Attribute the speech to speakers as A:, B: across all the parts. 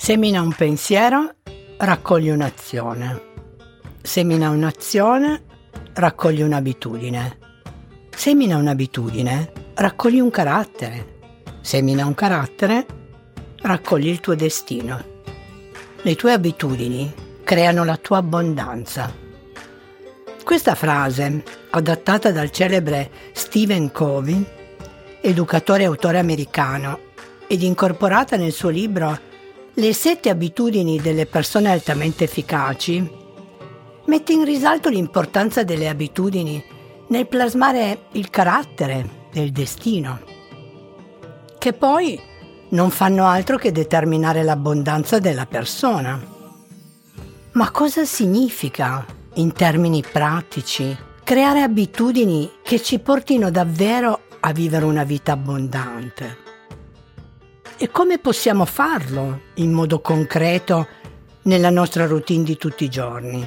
A: Semina un pensiero, raccogli un'azione. Semina un'azione, raccogli un'abitudine. Semina un'abitudine, raccogli un carattere. Semina un carattere, raccogli il tuo destino. Le tue abitudini creano la tua abbondanza. Questa frase, adattata dal celebre Stephen Covey, educatore e autore americano, ed incorporata nel suo libro Le 7 abitudini delle persone altamente efficaci, mette in risalto l'importanza delle abitudini nel plasmare il carattere del destino, che poi non fanno altro che determinare l'abbondanza della persona. Ma cosa significa, in termini pratici, creare abitudini che ci portino davvero a vivere una vita abbondante? E come possiamo farlo in modo concreto nella nostra routine di tutti i giorni?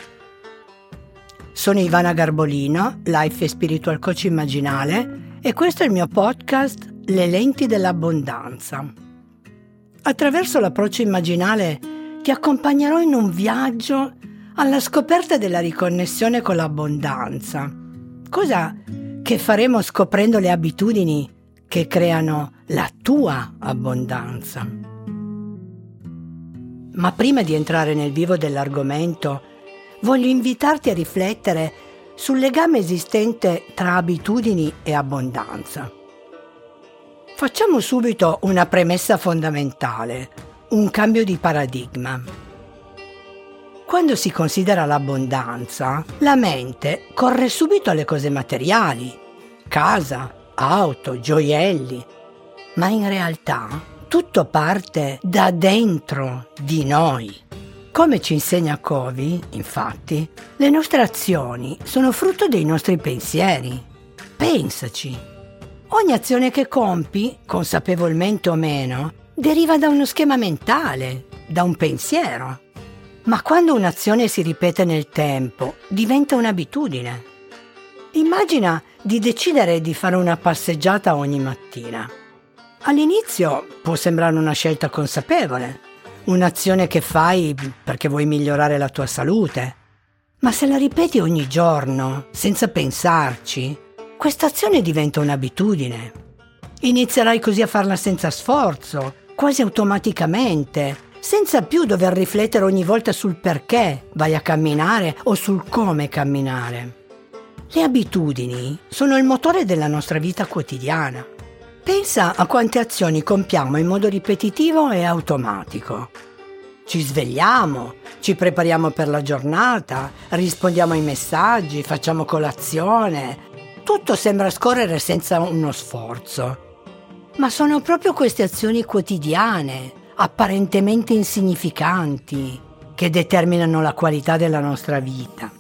A: Sono Ivana Garbolino, Life e Spiritual Coach immaginale, e questo è il mio podcast Le lenti dell'abbondanza. Attraverso l'approccio immaginale ti accompagnerò in un viaggio alla scoperta della riconnessione con l'abbondanza, cosa che faremo scoprendo le abitudini che creano la tua abbondanza. Ma prima di entrare nel vivo dell'argomento, voglio invitarti a riflettere sul legame esistente tra abitudini e abbondanza. Facciamo subito una premessa fondamentale, un cambio di paradigma. Quando si considera l'abbondanza, la mente corre subito alle cose materiali, casa, auto, gioielli, ma in realtà tutto parte da dentro di noi. Come ci insegna Covey, infatti, le nostre azioni sono frutto dei nostri pensieri. Pensaci. Ogni azione che compi, consapevolmente o meno, deriva da uno schema mentale, da un pensiero. Ma quando un'azione si ripete nel tempo, diventa un'abitudine. Immagina di decidere di fare una passeggiata ogni mattina. All'inizio può sembrare una scelta consapevole, un'azione che fai perché vuoi migliorare la tua salute. Ma se la ripeti ogni giorno, senza pensarci, questa azione diventa un'abitudine. Inizierai così a farla senza sforzo, quasi automaticamente, senza più dover riflettere ogni volta sul perché vai a camminare o sul come camminare. Le abitudini sono il motore della nostra vita quotidiana. Pensa a quante azioni compiamo in modo ripetitivo e automatico. Ci svegliamo, ci prepariamo per la giornata, rispondiamo ai messaggi, facciamo colazione. Tutto sembra scorrere senza uno sforzo. Ma sono proprio queste azioni quotidiane, apparentemente insignificanti, che determinano la qualità della nostra vita.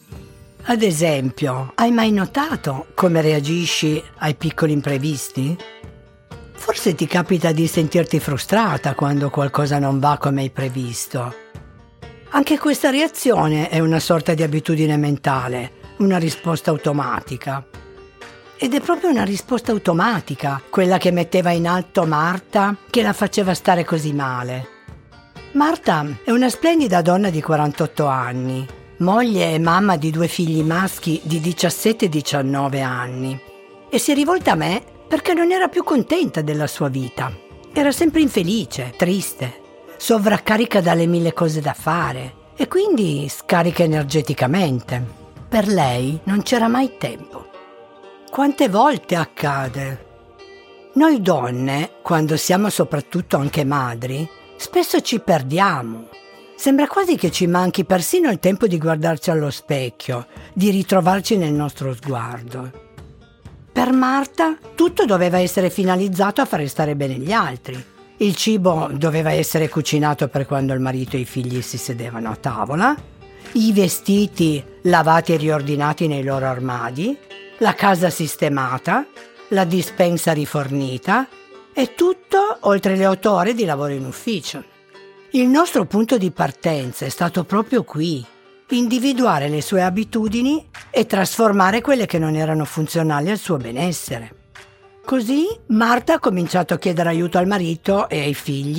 A: Ad esempio, hai mai notato come reagisci ai piccoli imprevisti? Forse ti capita di sentirti frustrata quando qualcosa non va come hai previsto. Anche questa reazione è una sorta di abitudine mentale, una risposta automatica. Ed è proprio una risposta automatica quella che metteva in alto Marta, che la faceva stare così male. Marta è una splendida donna di 48 anni, moglie e mamma di 2 figli maschi di 17 e 19 anni, e si è rivolta a me perché non era più contenta della sua vita. Era sempre infelice, triste, sovraccarica dalle 1000 cose da fare e quindi scarica energeticamente. Per lei non c'era mai tempo. Quante volte accade? Noi donne, quando siamo soprattutto anche madri, spesso ci perdiamo. Sembra quasi che ci manchi persino il tempo di guardarci allo specchio, di ritrovarci nel nostro sguardo. Per Marta tutto doveva essere finalizzato a fare stare bene gli altri. Il cibo doveva essere cucinato per quando il marito e i figli si sedevano a tavola, i vestiti lavati e riordinati nei loro armadi, la casa sistemata, la dispensa rifornita e tutto oltre le 8 ore di lavoro in ufficio. Il nostro punto di partenza è stato proprio qui, individuare le sue abitudini e trasformare quelle che non erano funzionali al suo benessere. Così Marta ha cominciato a chiedere aiuto al marito e ai figli,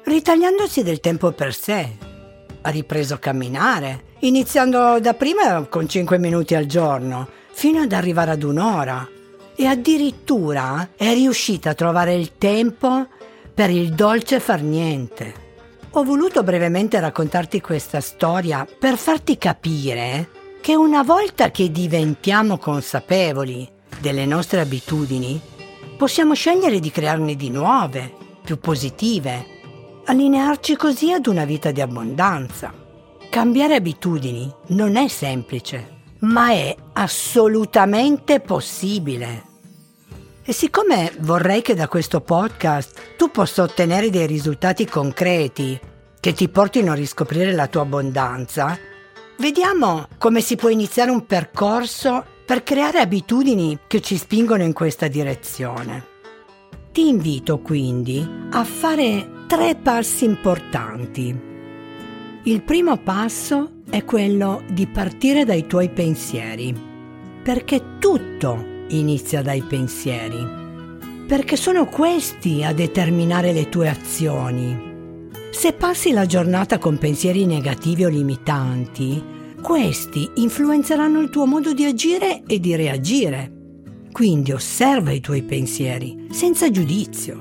A: ritagliandosi del tempo per sé. Ha ripreso a camminare, iniziando da prima con 5 minuti al giorno, fino ad arrivare ad 1 ora. E addirittura è riuscita a trovare il tempo per il dolce far niente. Ho voluto brevemente raccontarti questa storia per farti capire che una volta che diventiamo consapevoli delle nostre abitudini, possiamo scegliere di crearne di nuove, più positive, allinearci così ad una vita di abbondanza. Cambiare abitudini non è semplice, ma è assolutamente possibile. E siccome vorrei che da questo podcast tu possa ottenere dei risultati concreti che ti portino a riscoprire la tua abbondanza, vediamo come si può iniziare un percorso per creare abitudini che ci spingono in questa direzione. Ti invito quindi a fare 3 passi importanti. Il primo passo è quello di partire dai tuoi pensieri, perché tutto inizia dai pensieri, perché sono questi a determinare le tue azioni. Se passi la giornata con pensieri negativi o limitanti, questi influenzeranno il tuo modo di agire e di reagire. Quindi osserva i tuoi pensieri, senza giudizio.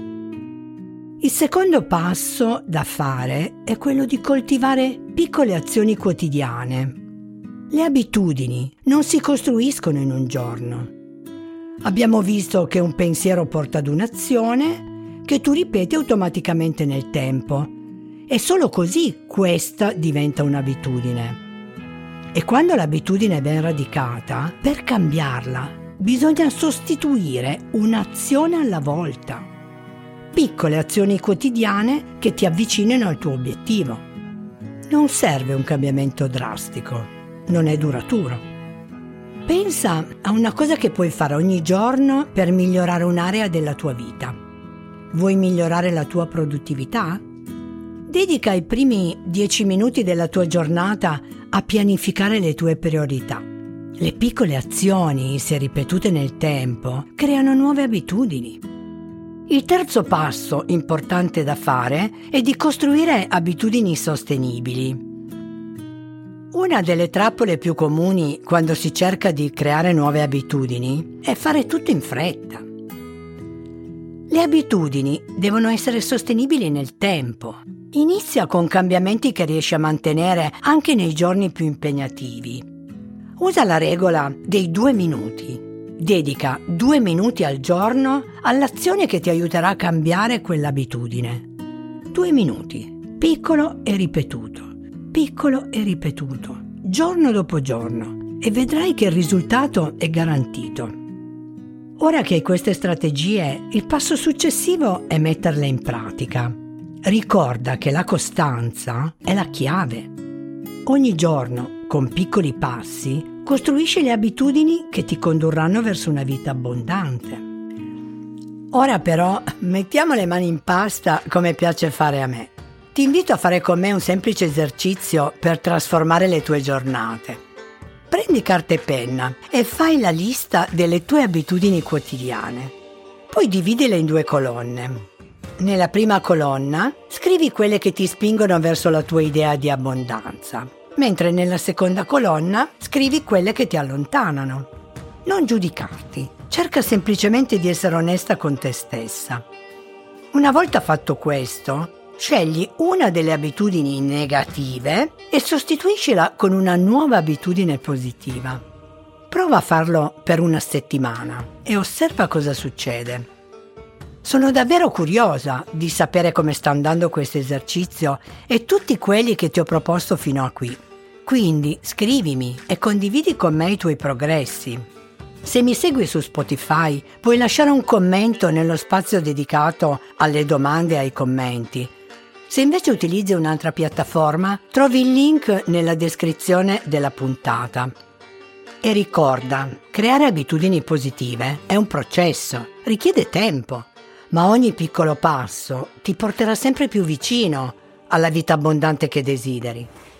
A: Il secondo passo da fare è quello di coltivare piccole azioni quotidiane. Le abitudini non si costruiscono in un giorno. Abbiamo visto che un pensiero porta ad un'azione che tu ripeti automaticamente nel tempo e solo così questa diventa un'abitudine. E quando l'abitudine è ben radicata, per cambiarla bisogna sostituire un'azione alla volta. Piccole azioni quotidiane che ti avvicinino al tuo obiettivo. Non serve un cambiamento drastico, non è duraturo. Pensa a una cosa che puoi fare ogni giorno per migliorare un'area della tua vita. Vuoi migliorare la tua produttività? Dedica i primi 10 minuti della tua giornata a pianificare le tue priorità. Le piccole azioni, se ripetute nel tempo, creano nuove abitudini. Il terzo passo importante da fare è di costruire abitudini sostenibili. Una delle trappole più comuni quando si cerca di creare nuove abitudini è fare tutto in fretta. Le abitudini devono essere sostenibili nel tempo. Inizia con cambiamenti che riesci a mantenere anche nei giorni più impegnativi. Usa la regola dei 2 minuti. Dedica 2 minuti al giorno all'azione che ti aiuterà a cambiare quell'abitudine. 2 minuti, piccolo e ripetuto. Piccolo e ripetuto, giorno dopo giorno, e vedrai che il risultato è garantito. Ora che hai queste strategie, il passo successivo è metterle in pratica. Ricorda che la costanza è la chiave. Ogni giorno, con piccoli passi, costruisci le abitudini che ti condurranno verso una vita abbondante. Ora però, mettiamo le mani in pasta come piace fare a me. Ti invito a fare con me un semplice esercizio per trasformare le tue giornate. Prendi carta e penna e fai la lista delle tue abitudini quotidiane. Poi dividile in 2 colonne. Nella prima colonna scrivi quelle che ti spingono verso la tua idea di abbondanza, mentre nella seconda colonna scrivi quelle che ti allontanano. Non giudicarti, cerca semplicemente di essere onesta con te stessa. Una volta fatto questo, scegli una delle abitudini negative e sostituiscila con una nuova abitudine positiva. Prova a farlo per 1 settimana e osserva cosa succede. Sono davvero curiosa di sapere come sta andando questo esercizio e tutti quelli che ti ho proposto fino a qui. Quindi scrivimi e condividi con me i tuoi progressi. Se mi segui su Spotify, puoi lasciare un commento nello spazio dedicato alle domande e ai commenti. Se invece utilizzi un'altra piattaforma, trovi il link nella descrizione della puntata. E ricorda, creare abitudini positive è un processo, richiede tempo, ma ogni piccolo passo ti porterà sempre più vicino alla vita abbondante che desideri.